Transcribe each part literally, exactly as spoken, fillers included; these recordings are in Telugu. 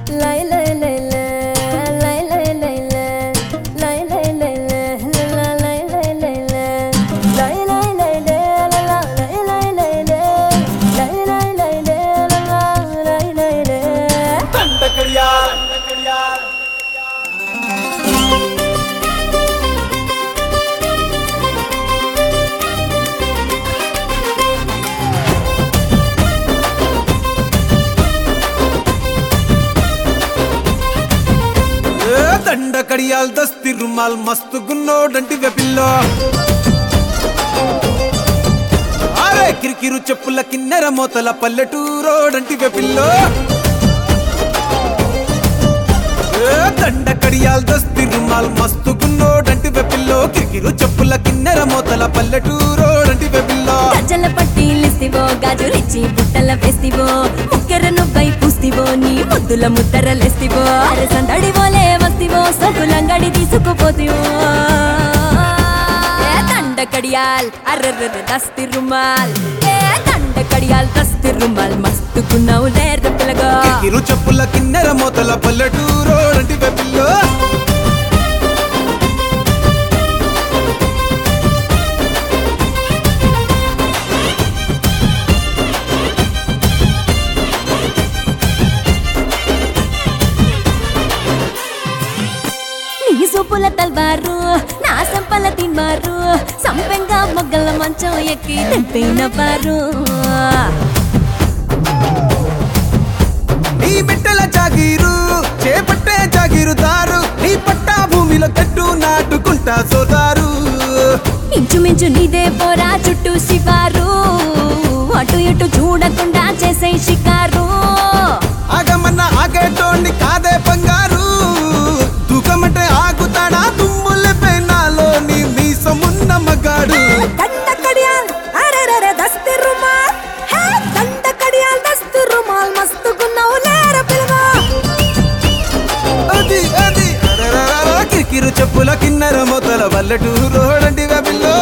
దండ కడియాల్ దస్తి రుమాల్ మస్తు గున్నోడంటి వెపిల్లో అరే కిరికిరు చెప్పుల కిన్నెర మోతల పల్లెటూరోడంటి వెపిల్లో దండ కడియాల్ దస్తి రుమాల్ మస్తు గున్నోడంటి వెపిల్లో కిరికిరు చెప్పుల కిన్నెర మోతల పల్లెటూరోడంటి వెపిల్లో గజల పట్టీలిస్తివో గాజులిచ్చి బుట్టల వేస్తివో ముక్కెర నువ్వై పూస్తివో నీ ముద్దుల ముద్దరలేస్తివో అరే సందడివోలే వస్తివో సొకులంగడి తీసుకుపోతివో ఏ దండ కడియాల్ అర్రర్ర దస్తి రుమాల్ ఏ దండ కడియాల్ దస్తి రుమాల్ మస్తుకున్నావు లేరు పిల్లగా కిరికిరు చెప్పుల కిన్నెర మోతల పల్లెటూరోడంటి వెపిల్లో సూపుల తల్వారు నా సంపల తిన్మారు సంపెంగా మొగ్గల మంచం ఎక్కి తెంపైన వారు నీ బిడ్డల జాగీరు చేపట్టే జాగీరుదారు నీ పట్టా భూమిలో కట్టు నాటుకుంటా సోదారు ఇంచుమించు నీదే పోరా చుట్టూ శివారు అటు ఇటు చూడకుండా చేసే షికారు ఆగమన్న ఆగేటోండి కాదే బంగారు తూకమంటే ఆగుతాడా తుమ్ముల పెనాలో నీ మీసమున్న మగాడు దండ కడియాల్ అరెరెరె దస్తి రుమాల్ హే దండ కడియాల్ దస్తి రుమాల్ మస్తుకున్నావు లేర పిల్లగా అది అది అరరరర కిరికిరు చెప్పుల కిన్నెర మొదల పల్లెటూరోడంటి వెపిల్లో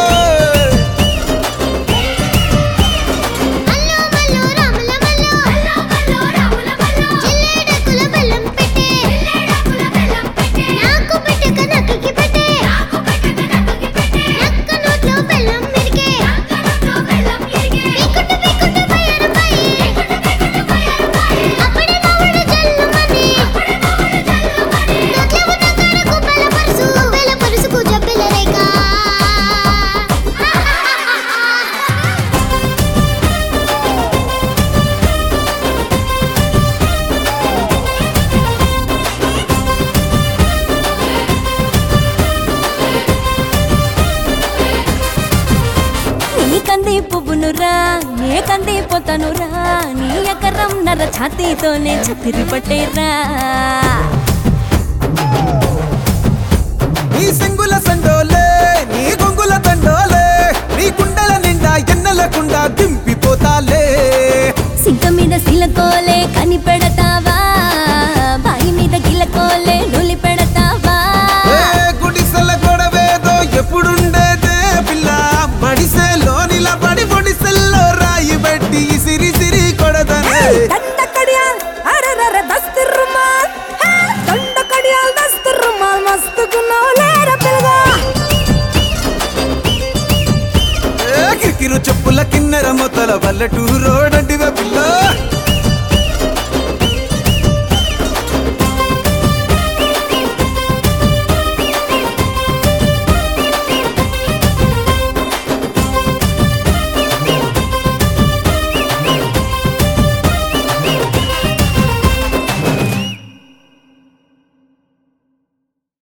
కంది పువ్వునురా నే కంది పోతానురా నీ ఎకరం నర ఛాతీతోనే చతిరి పట్టేరా నీ సింగుల సండోలే నీ గొంగుల దండోలే నీ కుండల నిండా ఎన్నెలకుండా దింపిపోతాలే సింక మీద సిలకోలే కని పెడతావా బాయి మీద గిలకోలే నులి పెడతావా గుడిసెల గొడవేదో ఎప్పుడుండేదే పిల్ల మడిసెలో నిలబడి పొడిసెల్లో రాయి పెట్టి సిరి సిరి కొడదనే దండ కడియాల్ అరెరెరె దస్తి రుమాల్ హే దండ కడియాల్ దస్తి రుమాల్ మస్తుకున్నావు లేర పిల్లగా కిరికిరు చెప్పుల కిన్నెర మొదల పల్లెటూరు